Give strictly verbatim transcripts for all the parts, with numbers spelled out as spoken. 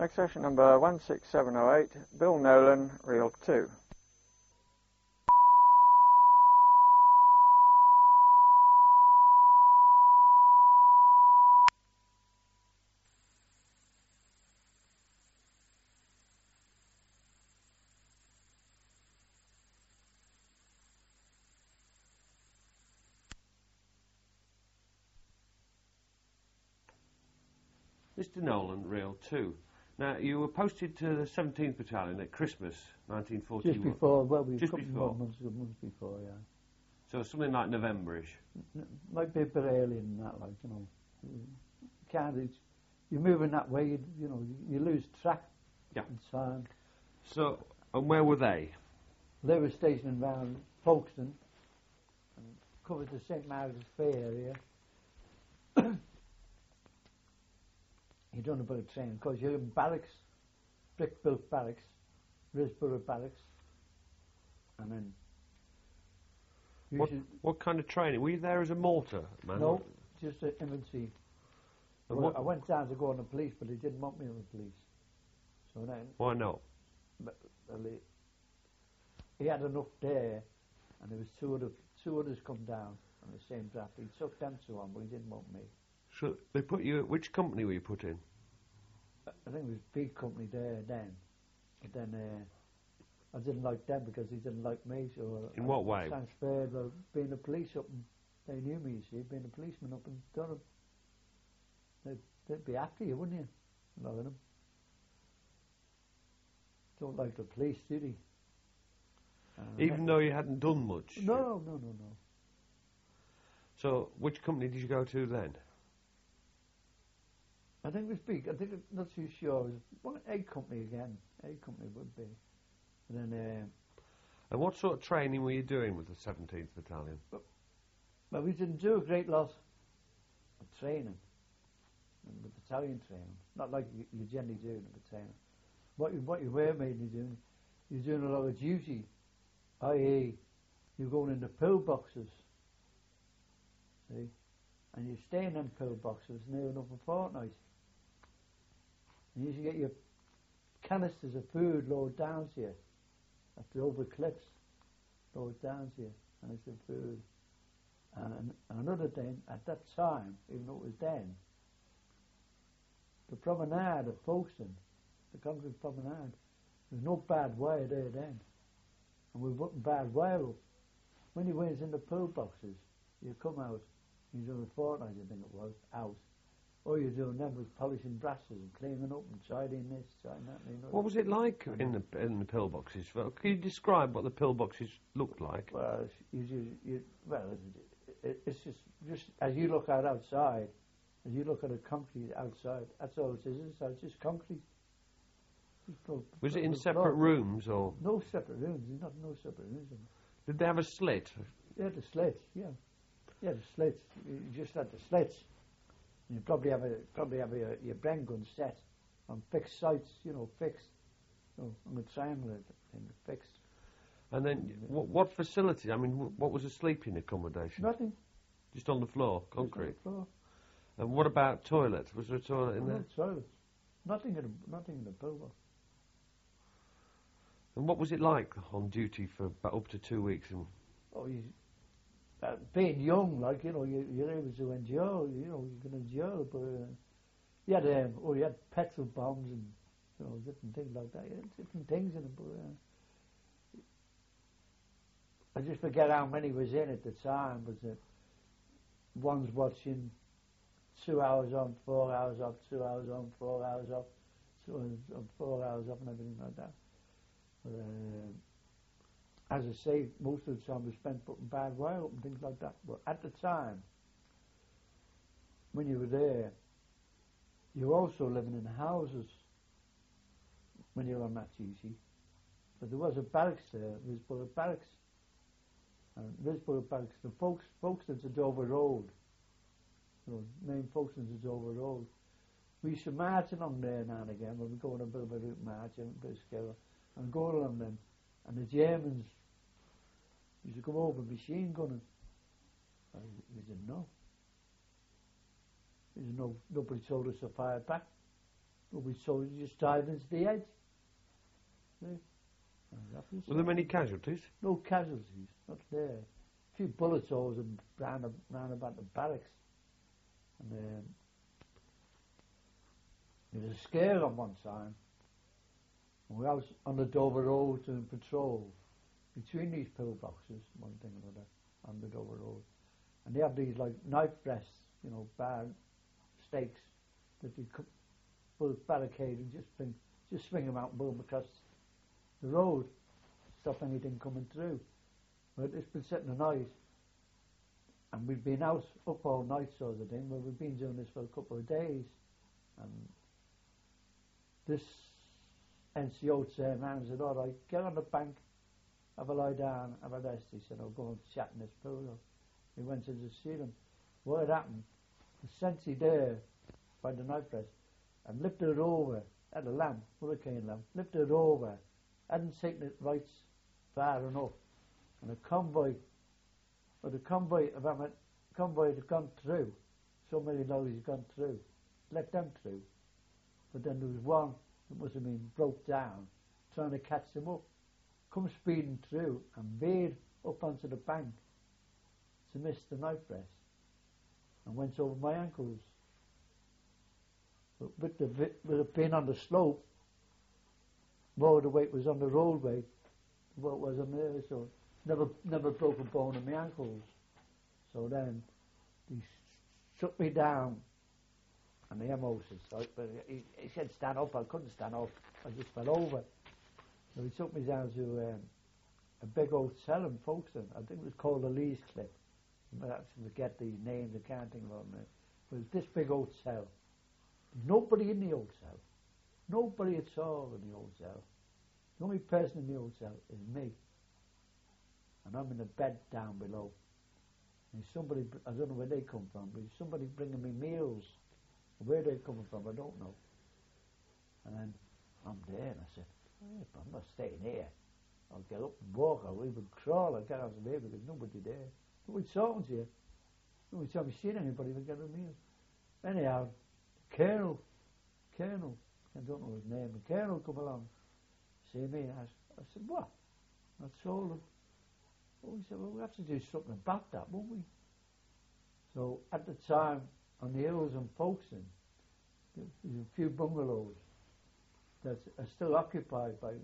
Next session number one six seven oh eight, Bill Nolan, reel two. Mister Nolan, reel two. Now, you were posted to the seventeenth Battalion at Christmas, nineteen forty-one. Just before, well, we Just couple before. months, months before, yeah. So something like November-ish. N- Might be a bit earlier than that, like, you know. You can't, it's, you're moving that way, you, you know, you, you lose track. Yeah. And time. So, and where were they? They were stationed around Folkestone and covered the Saint Margaret's Bay area. You done a bit of training, because you're in barracks, brick-built barracks, Risborough barracks, and then... you What, should- what kind of training? Were you there as a mortar man? No, just a infantry. And Well, what- I went down to go on the police, but they didn't want me on the police. So then, Why not? but, well, he, he had enough there, and there was two other two others come down on the same draft. He took them two on, but he didn't want me. So they put you. Which company were you put in? I think it was a big company there then, but then uh, I didn't like them because he didn't like me. So In I what way? transferred, well, being a police up, and they knew me. You see, being a policeman up in Durham, they'd, they'd be after you, wouldn't you? A lot of them don't like the police, do they? Uh, Even though you hadn't done much. no, no, no, no, no. So which company did you go to then? I think it was big. I think I'm not too sure. It was one egg company again. Egg company would be. And then, uh, And what sort of training were you doing with the seventeenth Battalion? well, we didn't do a great lot of training, and the battalion training. Not like you, you generally do in the battalion. What you, what you were mainly doing, you're doing a lot of duty, that is, you're going into pillboxes, see, and you stay in them pillboxes near enough a fortnight. And you should get your canisters of food lowered down to you at the over cliffs, lowered down to you, and it's the food. And, and another thing, at that time, even though it was then, the promenade of Folkestone, the concrete promenade, there's no bad wire there then. And we were putting bad wire up. When you went in the pillboxes, you come out, you're doing a fortnight, I think it was, out. All you're doing then was polishing brasses and cleaning up and tidying this, tidying that. And What was it like in the in the pillboxes? Well, can you describe what the pillboxes looked like? Well, it's, you, you, you, well, it, it, it's just, just as you look out outside, as you look at a concrete outside, that's all it is inside, it's just concrete. Just put- Was it put in the separate floor. rooms or No separate rooms, there's not no separate rooms. in it. did they have a slit? Yeah, the slits, yeah. Yeah, the slits. You just had the slits. You probably have a probably have a, your Bren gun set on fixed sites, you know, fixed. You know, on the triangular thing, fixed. And then what, what facility? I mean, wh- what was the sleeping accommodation? Nothing. Just on the floor, Just on the concrete. floor. And what about toilet? Was there a toilet in No there? toilets. Nothing in the nothing in the pillbox. And what was it like on duty for about up to two weeks? And Oh, you, uh, being young, like, you know, you, you're able to endure, you know, you can endure, but uh, you had, um, oh, you had petrol bombs and, you know, different things like that. You had different things in it, but uh, I just forget how many was in at the time, but uh, one's watching two hours on, four hours off, two hours on, four hours off, two hours on, four hours off, and everything like that. But, uh, as I say, most of the time we spent putting bad wire up and things like that. But at the time, when you were there, you were also living in houses when you were on that duty. But there was a barracks there, Risborough Barracks. And Risborough Barracks, the folks, Folkestone's a Dover Road. You know, main Folkestone's a Dover Road. We used to march along there now and again when we go on a bit of a route march and a bit of scale and go along them. And the Germans used to come over machine gunning. I, we didn't know. There's no, nobody told us to fire back. But we saw you just dive into the edge. See? And that was Were there many casualties? no casualties, not there. A few bullet holes and round, round about the barracks. And um, there was a scare on one side. And we was on the Dover Road doing patrol between these pillboxes, one thing or another, on the Dover Road. And they have these like knife rests, you know, bar stakes that you could both barricade and just bring, just swing them out and boom across the road, stop anything coming through. But it's been sitting the night, and we've been out up all night sort of thing. Well, we've been doing this for a couple of days, and this N C O turned around and said, "All right, get on the bank, have a lie down, have a rest." He said, "I'll go and chat in this pool." We went in to see them. What had happened? The sentry there by the knife rest and lifted it over at a lamp, hurricane lamp, lifted it over, hadn't taken it right far enough. And a convoy, or the convoy of a convoy had gone through, so many lorries had gone through, let them through. But then there was one that must have been broke down, trying to catch them up, come speeding through and veered up onto the bank to miss the knife rest and went over my ankles. But with the with it being on the slope, more of the weight was on the roadway than what was on there, so never never broke a bone in my ankles. So then he took me down, and the M O said, so, but he, he said stand up. I couldn't stand up. I just fell over. So he took me down to um, a big old cell in Folkestone. I think it was called the Lees Cliff. I actually forget the names. I can't think of them. But it was this big old cell. Nobody in the old cell. Nobody at all in the old cell. The only person in the old cell is me. And I'm in a bed down below. And somebody, I don't know where they come from, but somebody bringing me meals. Where they're coming from, I don't know. And then I'm there, and I said, oh, I'm not staying here. I'll get up and walk, I'll even crawl, I'll get out of here because nobody there. Nobody's talking to you. Nobody's ever seen anybody that get a meal. Anyhow, Colonel, Colonel, I don't know his name, the Colonel come along, see me, and I, I said, what? I told him. Oh, he said, well, we have to do something about that, won't we? So at the time, on the hills in Folkestone, there's a few bungalows that are still occupied by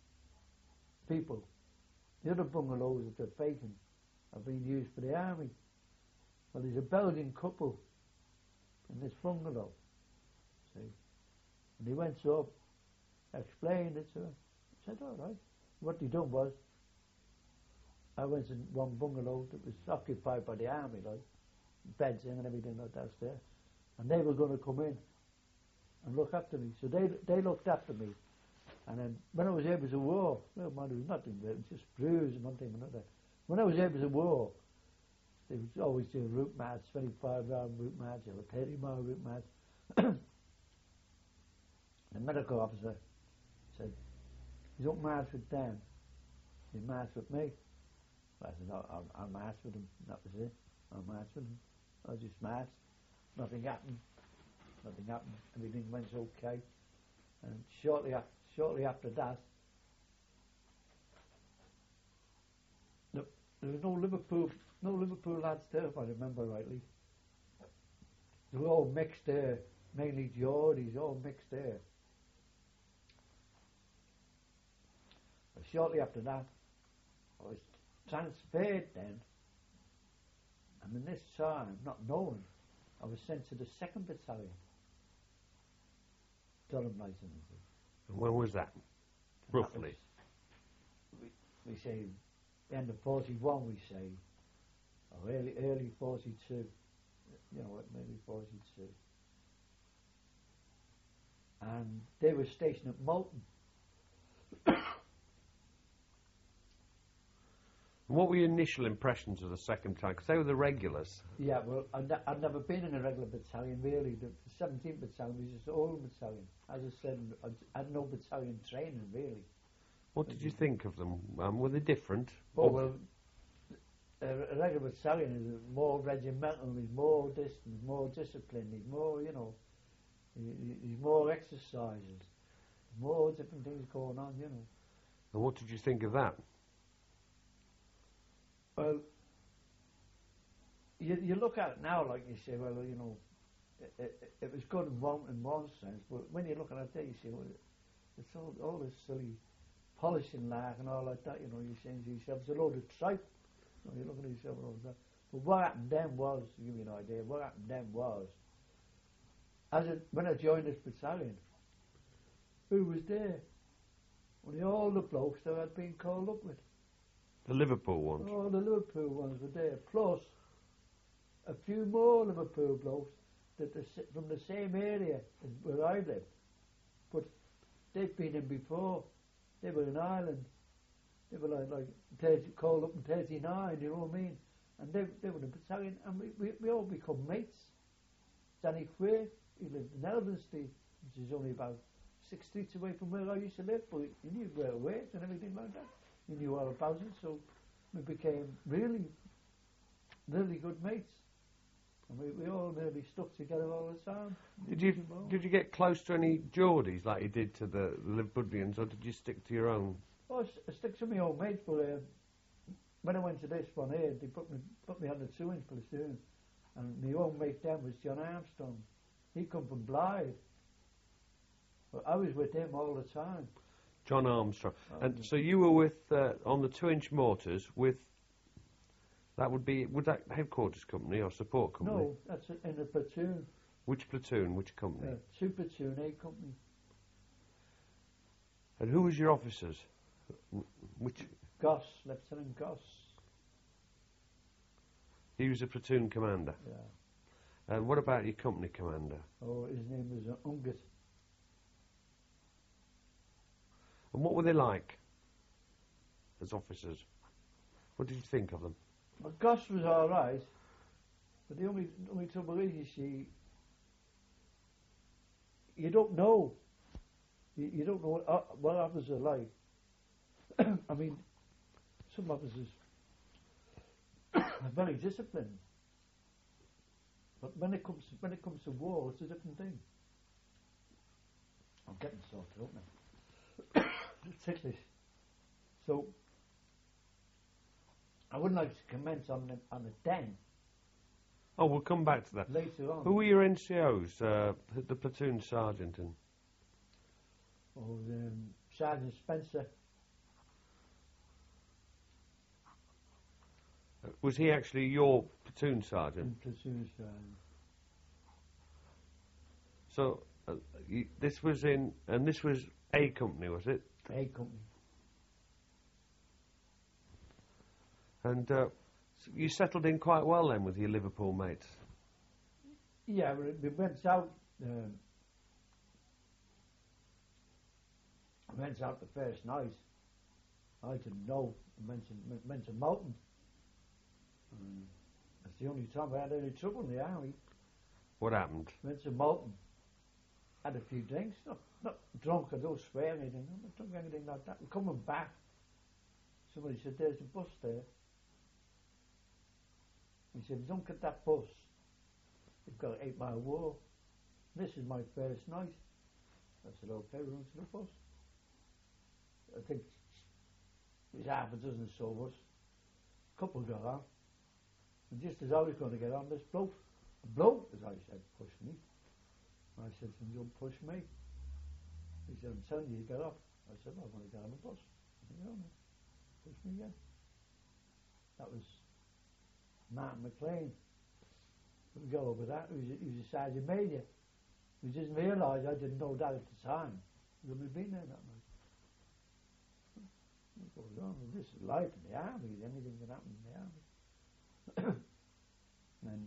people. The other bungalows that they're vacant are being used for the army. Well, there's a Belgian couple in this bungalow, see. And he went up, explained it to him. I said, all right. What he done was, I went in one bungalow that was occupied by the army, like, beds in and everything like that there. And they were going to come in and look after me. So they they looked after me. And then when I was able to walk, well, man, there was nothing there, it was just bruise and one thing and another. When I was able to walk, they would always do route march, twenty-five round route march, or thirty mile route march. The medical officer said, you don't march with them, you march with me. I said, no, I'll, I'll march with them. That was it. I'll march with them. I just marched. Nothing happened. Nothing happened. Everything went okay. And shortly, after, shortly after that, the, there was no Liverpool, no Liverpool lads there, if I remember rightly. They were all mixed there, mainly Geordies, all mixed there. But shortly after that, I was transferred then, and in this time, not knowing, I was sent to the second battalion, Durham Lieutenant. And when was that? Roughly? That was, we, we say, end of forty-one, we say, or early, early forty-two, you know, maybe forty-two. And they were stationed at Malton. What were your initial impressions of the second battalion? Because they were the regulars. Yeah, well, I'd, ne- I'd never been in a regular battalion, really. The, the seventeenth battalion was just an old battalion. As I said, I had no battalion training, really. What did you think of them? Um, were they different? Oh, well, a, a regular battalion is more regimental, is more distant, more disciplined, is more, you know. There's more exercises, more different things going on, you know. And what did you think of that? Well, you, you look at it now, like you say, well, you know, it, it, it was good in one, in one sense, but when you're looking at that, you say, well, it's all, all this silly polishing like and all like that, you know, you're saying to yourself, it's a load of tripe. You know, you're looking at yourself and all that. But what happened then was, to give you an idea, what happened then was, as it, when I joined this battalion, who was there? Only all the blokes that I'd been called up with. The Liverpool ones? All the Liverpool ones were there, plus a few more Liverpool blokes that the, from the same area as where I lived, but they'd been in before. They were in Ireland. They were like, like thirty, called up in thirty-nine, you know what I mean? And they, they were in the battalion, and we, we, we all become mates. Danny Quay, he lived in Elphinstone, which is only about six streets away from where I used to live, but he knew where it was and everything like that. He knew all about it, so we became really, really good mates. And we, we all nearly stuck together all the time. Did you did you get close to any Geordies like you did to the, the Liverpudlians, or did you stick to your own? Well, I stick to my own mates, but uh, when I went to this one here, they put me put me on the two-inch platoon, and my own mate then was John Armstrong. He come from Blythe. But I was with him all the time. John Armstrong. Oh, And yeah. so you were with, uh, on the two-inch mortars with, that would be, would that headquarters company or support company? No, that's in a platoon. Which platoon, which company? Uh, two platoon, A company. And who was your officers? Wh- Which, Goss, Lieutenant Goss. he was a platoon commander. Yeah. And what about your company commander? Oh, his name was uh, Ungat. And what were they like as officers? What did you think of them? Well, Goss was all right, but the only only trouble is, you see, you don't know. You, you don't know what, uh, what officers are like. I mean, some officers are very disciplined, but when it comes when it comes to war, it's a different thing. I'm getting sorted out now. It's ticklish. So I wouldn't like to comment on the, on the den Oh, we'll come back to that. later on. Who were your N C Os? Uh, the platoon sergeant and... Or um, Sergeant Spencer. Uh, was he actually your platoon sergeant? And platoon sergeant. So uh, you, this was in, and this was A company, was it? A company. And uh, so you settled in quite well then with your Liverpool mates. Yeah, we, we went out. Um, went out the first night. I didn't know. We went to, went to Moulton. Um, that's the only time I had any trouble in the army. What happened? Went to Moulton. Had a few drinks. Not, not drunk, I don't swear anything. I don't drink anything like that. We're coming back. Somebody said, there's a bus there. He said, don't get that bus. You've got an eight mile walk. This is my first night. I said, okay, we're on to the bus. I think there's half a dozen or so of us. A couple got on. And just as I was going to get on, this bloke, a bloke, as I said, pushed me. I said to him, don't push me. He said, I'm telling you, get off. I said, well, I'm going to get on the bus. I said, no, no. Push me again. That was Martin McLean. We got over that. He was, a, he was a sergeant major. We didn't realise, I didn't know that at the time. We'd only been there that much. What goes on? This is life in the army. Anything can happen in the army. And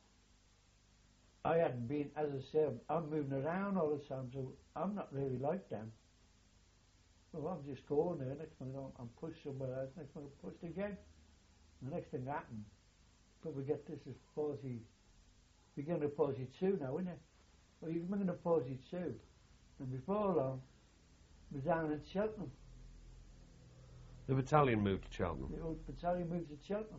I hadn't been, as I said, I'm moving around all the time, so I'm not really like them. Well, I'm just going there. Next thing I'm, I'm pushed somewhere else. Next thing I'm pushed again. The next thing happened, but we get this is forty, beginning of forty-two now, isn't it? Well, you're beginning of forty-two, and before long, we're down in Cheltenham. The battalion moved to Cheltenham. The old battalion moved to Cheltenham.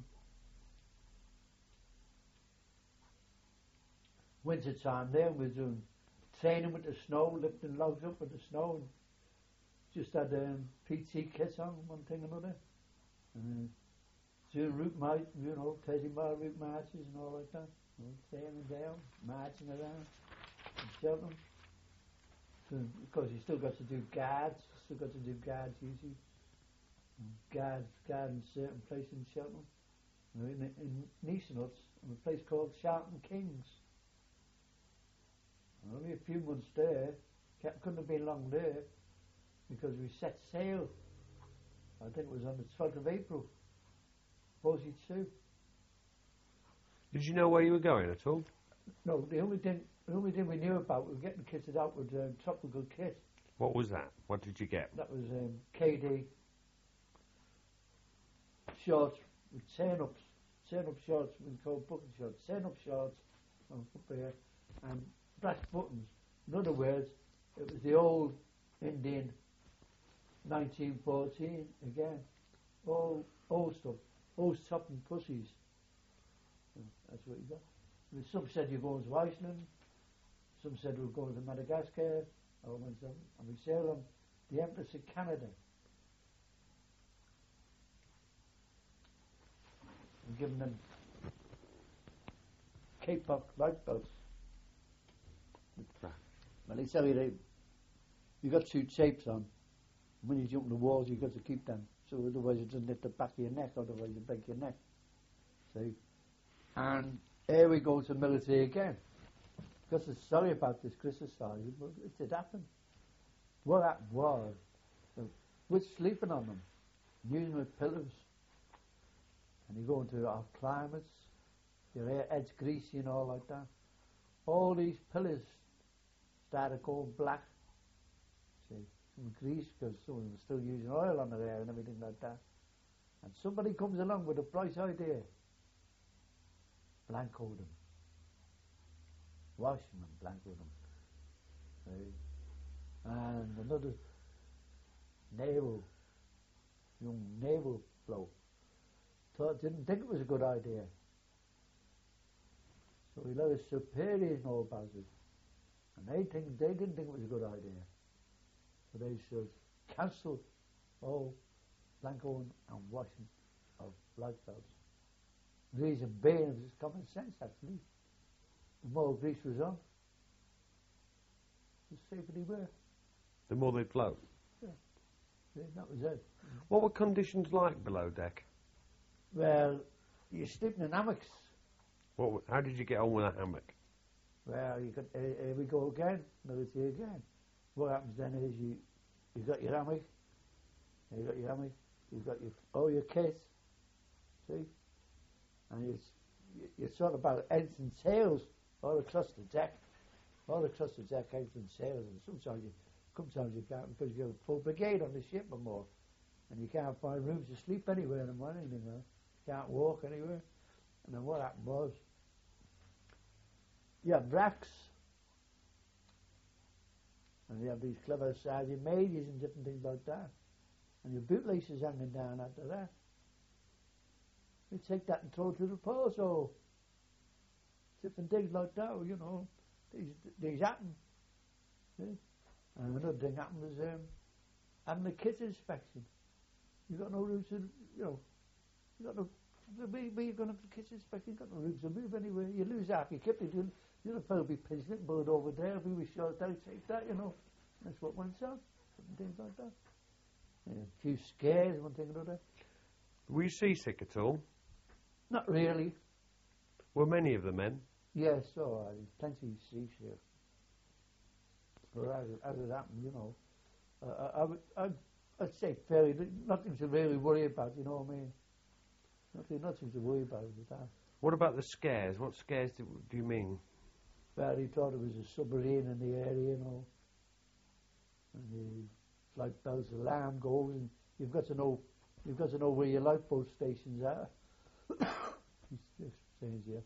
Winter time there, we're doing training with the snow, lifting logs up with the snow. And just had um, P T kits on, one thing or another. And uh, doing route march, you know, thirty mile route marches and all like that. You know, training down, marching around, and Cheltenham. So, of course, you still got to do guards. Still got to do guard duty. Guards, guard in certain places in Cheltenham. You know, in, in Neesonuts, in a place called Charlton Kings. And only a few months there. Kept, couldn't have been long there because we set sail. I think it was on the twelfth of April, forty-two. Did you know where you were going at all? No, the only thing, the only thing we knew about, we were getting kitted out with um, tropical kit. What was that? What did you get? That was um, K D shorts with turn-ups, turn-up shorts, we call bucket shorts, turn-up shorts on footwear, and brass buttons. In other words, it was the old Indian nineteen fourteen again. All old stuff, old top and pussies. That's what you got. And some said you're going to Iceland, some said we're going to Madagascar, or went on, and we sailed on the Empress of Canada. And giving them Cape Buck lifeboats. Well, they tell you they, you got two tapes on. When you jump in the walls, you've got to keep them. So otherwise it doesn't hit the back of your neck, otherwise you break your neck. See? And here we go to military again. Because I'm sorry about this criticising, but it did happen. What happened was, uh, we're sleeping on them, using them as pillows. And you go into our climates, your head's greasy and all like that. All these pillows started going black. See, from grease, because some of them were still using oil on their hair and everything like that. And somebody comes along with a bright idea. Blanco them. Wash them and blanco them. See? And another naval, young naval bloke, thought, didn't think it was a good idea. So he let his superiors know about it. And they think they didn't think it was a good idea. So they should cancel all blancoing and washing of lifeboats. The reason being is it's common sense, actually. The more grease was on, the safer they were. The more they float. Yeah. Yeah, that was it. What were conditions like below deck? Well, you're sleeping in hammocks. What? w- How did you get on with a hammock? Well, you got, uh, here we go again, military again. What happens then is you, you got your hammock, you got your hammock, you've got your, all your kit, see? And you, you, you're sort of about heads and tails all across the deck, all across the deck, heads and tails, and sometimes you, sometimes you can't because you've got a full brigade on the ship or more, and you can't find rooms to sleep anywhere in the morning, you know. Can't walk anywhere. And then what happened was, you have racks, and you have these clever sergeant majors and different things like that, and your bootlaces hanging down after that. You take that and throw it to the pole, so different things like that, you know, these these happen. See? And another thing happened was um, having the kit inspection. You got no room to, you know, you got no. Where, where you going to have the kit inspection? You got no room to move anywhere. You lose half your kit. You you know, fellow be pinched it, bird over there. We were short out, take that, you know. That's what went on. Things like that. Yeah, a few scares, one thing or another. Were you seasick at all? Not really. Were many of the men? Yes, so I plenty of sea shit. But as, as it happened, you know, uh, I, I would, I'd, I'd say fairly, nothing to really worry about, you know what I mean? Nothing, nothing to worry about with that. What about the scares? What scares do, do you mean? Well, he thought it was a submarine in the area, you know. And the flight bells alarm goes, and you've got to know, you've got to know where your lifeboat stations are. It's just saying here.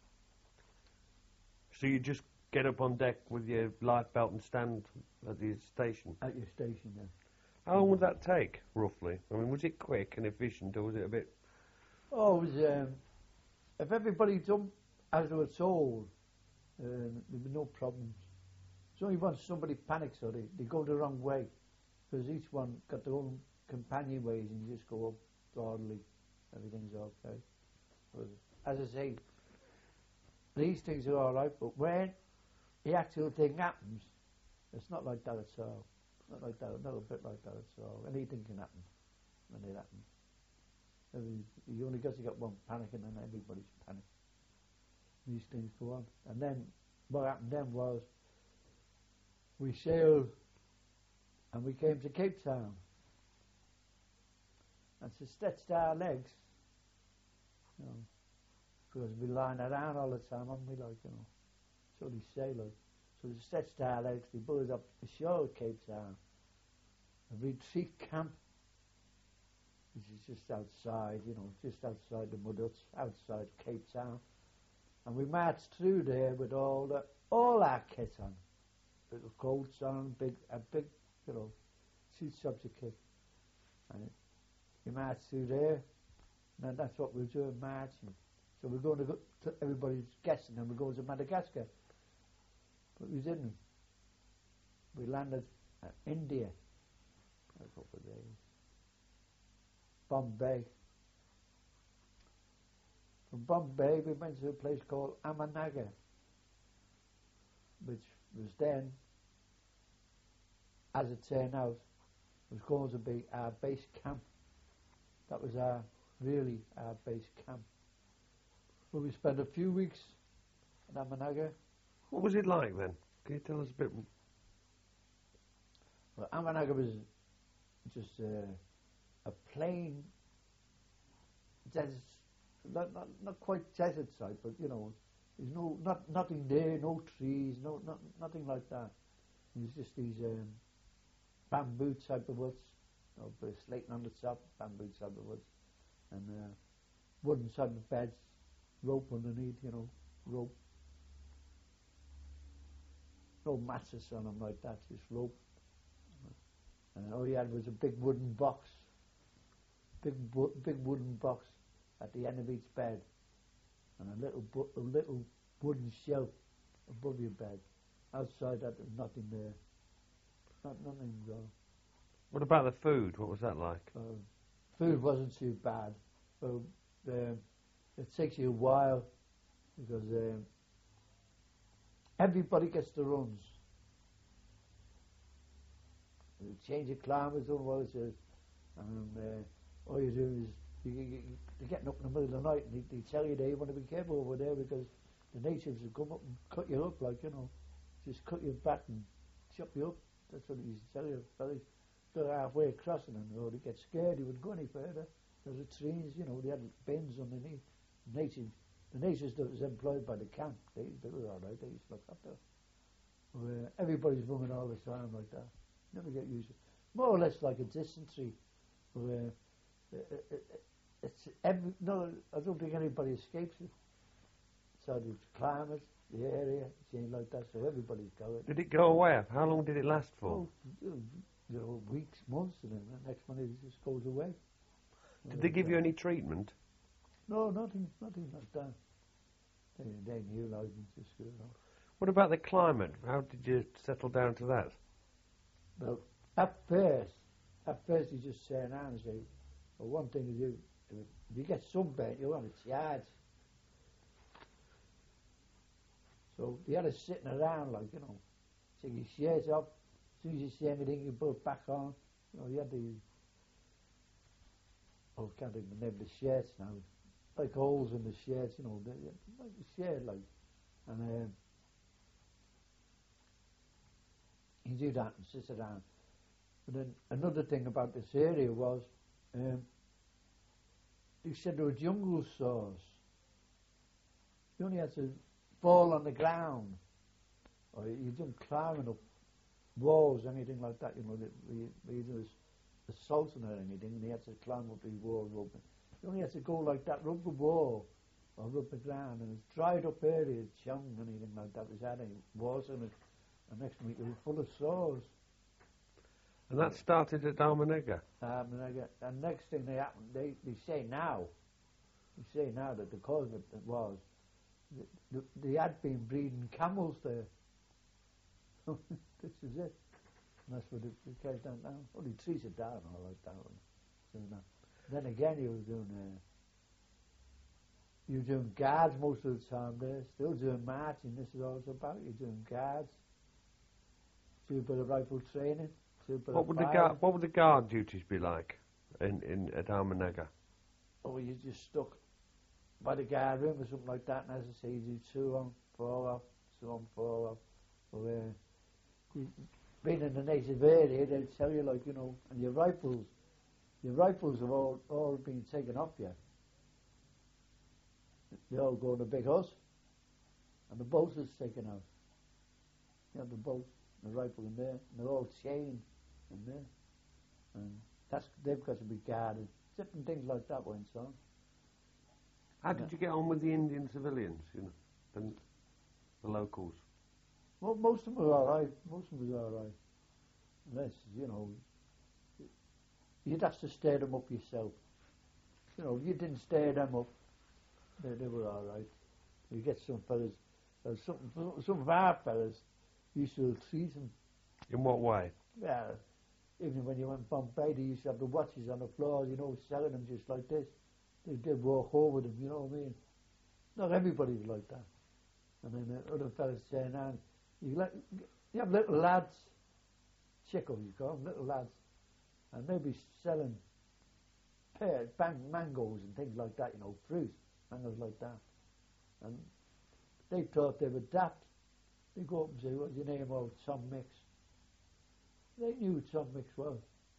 So you just get up on deck with your life belt and stand at the station? At your station, then. How long would that take, roughly? I mean, was it quick and efficient, or was it a bit... Oh, it was, um, if everybody done as they were told, um, there'd be no problems. only once somebody panics or they, they go the wrong way, because each one got their own companion ways and you just go up broadly, everything's okay. But as I say, these things are alright, but when the actual thing happens, it's not like that at all. It's not like that, not a bit like that at all. Anything can happen when it happens. Every, you only got to get one panicking and everybody's panicking. These things go on. And then what happened then was we sailed and we came to Cape Town. And to stretched our legs, you know, because we lying around all the time, haven't we, like, you know. So these sailors. So we stretched our legs, we pulled up the shore of Cape Town. A retreat camp, which is just outside, you know, just outside the mud huts, outside Cape Town. And we marched through there with all the, all our kit on. Little coats on, big, a big, you know, two subs of kit. And we marched through there, and that's what we were doing, marching. So we're going to go to, everybody's guessing, and we're going to Madagascar. But we didn't. We landed at India. A couple of days. Bombay. From Bombay we went to a place called Amanaga, which was then, as it turned out, was going to be our base camp. That was our, really our base camp. Well, we spent a few weeks in Amanaga. What was it like then? Can you tell us a bit? Well, Amanaga was just uh, a plain desert, not, not not quite desert site, but you know, there's no not nothing there, no trees, no not, nothing like that. There's just these um, bamboo type of woods, you know, with slating on the top, bamboo type of woods, and uh, wooden type of beds, rope underneath, you know, rope. No mattress on them like that, just rope. And all you had was a big wooden box, big wo- big wooden box at the end of each bed, and a little bu- a little wooden shelf above your bed. Outside that, there's nothing there. Not nothing wrong. What about the food? What was that like? Uh, food wasn't too bad. Well, um, it takes you a while because um, everybody gets the runs. You change your climate, otherwise, uh, and uh, all you do is you, you, you're getting up in the middle of the night and they, they tell you that you want to be careful over there because the natives will come up and cut you up, like, you know, just cut you back and chop you up. That's what they used to tell you. Fellas got halfway across and oh, they get scared, they wouldn't go any further. There was trees, you know, they had bins underneath. Natives, the natives that was employed by the camp, they, they were all right, they used to look after. Uh, everybody's running all the time like that. Never get used to it. More or less like a dysentery. Uh, it, it, it, it's every, no, I don't think anybody escapes it. So the climate, the area, it ain't like that, so everybody's got it. Did it go away? How long did it last for? Oh, you know, weeks, months, and then the next one it just goes away. Did they give you any treatment? No, nothing, nothing like that. They, they knew like just you know. What about the climate? How did you settle down to that? Well, at first, at first you just turn around and say, well, one thing to do, if you get sunburnt, you're on a charge. So you had us sitting around, like, you know, take your shirts off, as soon as you see anything, you put it back on. You know, you had the, oh, I can't even remember the shirts now, like holes in the shirts, you know, the, like the shirt, like, and um, you do that and sit around. But then another thing about this area was, um, they said there were jungle saws. You only had to fall on the ground, or you didn't climbing up walls, anything like that, you know, where you was assaulting or anything, and you had to climb up these walls. Open. You only had to go like that, rub the wall, or rub the ground, and it's dried up area, chung, anything like that, was had any water in it, and next week it was full of sores. And that started at Armanega? Um, and, I get, and next thing they happen, they, they say now, they say now that the cause of it was, they, they had been breeding camels there. This is it. And that's what it, it came down now. Only trees are down all like that one. So now, then again, you were doing uh, you were doing guards most of the time there. Still doing marching. This is all it's about. You're doing guards. Do a bit of rifle training. Do a bit What of would the firing. guard What would the guard duties be like in, in at Armenega? Or you just stuck by the guard room or something like that, and as I say, you do two on, four off, two on, four off. Or, uh, you, being in the native area, they'd tell you, like, you know, and your rifles, your rifles have all, all been taken off you. They all go in a big house, and the bolt is taken out. You have the bolt, and the rifle in there, and they're all chained in there. And that's, they've got to be guarded. Different things like that went on. How did you get on with the Indian civilians, you know, and the locals? Well, most of them were all right. Most of them were all right. Unless, you know, you'd have to stir them up yourself. You know, if you didn't stir them up, they, they were all right. You get some fellas, uh, some, some of our fellas used to treat them. In what way? Well, even when you went Bombay, they used to have the watches on the floor, you know, selling them just like this. They did walk over them, you know what I mean? Not everybody was like that. And then the other fellas saying, "And you, let, you have little lads, chicos you call them, little lads, and they'd be selling pears, bang, mangoes and things like that, you know, fruit, mangoes like that. And they thought they were daft. They go up and say, "What's your name?" "Oh, Tom Mix." They knew who Tom Mix was.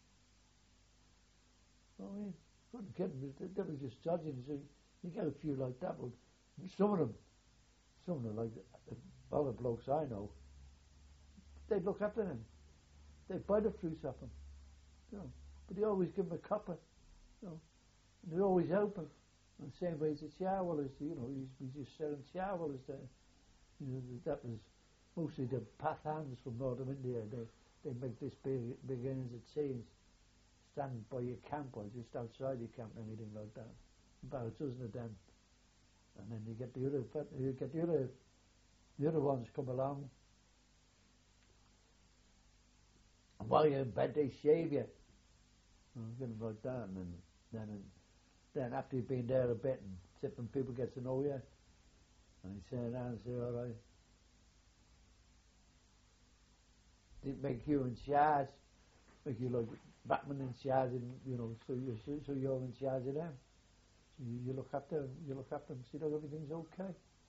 I mean, couldn't kid them. They, they were just judging. So you get a few like that, but some of them, some of them, like other blokes I know, they'd look after them. They'd buy the fruits off them, you know. But they always give them a copper, you know. And they'd always help them. And the same way as the Chihuahuas, you know, we just selling Chihuahuas there. You know, that was mostly the Pathans from northern India. They they make this big big ends of chains, stand by your camp or just outside your camp, anything like that. About a dozen of them, and then you get the other you get the other the other ones come along. And while you're in bed, they shave you, and things like that. And then then then after you've been there a bit, and different people get to know you, and you say down and say, "All right." They make you in charge, make you like Batman in charge, and you know, so you so, so you're in charge of them. So you, you look after you look after them, see that everything's okay.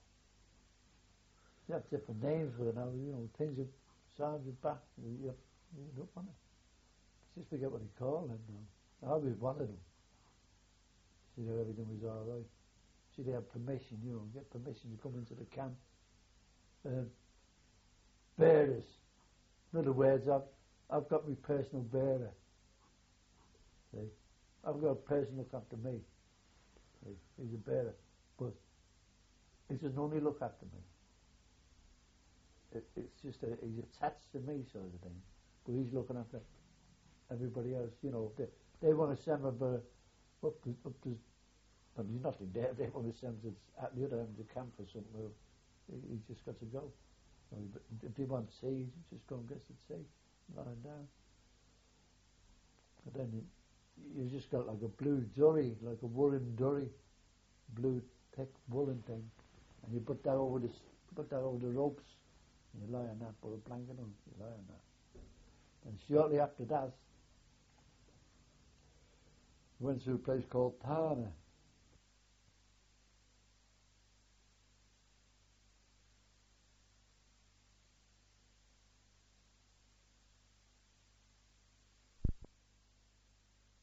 You have different names for it now, you know, things that sound with bat, you, you, you look on it. Just forget what they call them now. I always wanted them. See that everything was all right. See they have permission, you know, get permission to come into the camp. Uh, bearers. In other words, I've, I've got my personal bearer. See? I've got a person look after me. See? He's a bearer. But he doesn't only look after me. It, it's just that he's attached to me sort of thing. But he's looking after everybody else. You know, they, they want to send him uh, up to, up to, well, there's nothing there. They want to send him at the other end of the camp or something. He, he's just got to go. If they want tea, just go and get some tea, lying down. But then you, you just got like a blue durry, like a woolen durry, blue thick woolen thing, and you put that over the put that over the ropes, and you lie on that. Put a blanket on, you lie on that. And shortly after that, we went to a place called Thana.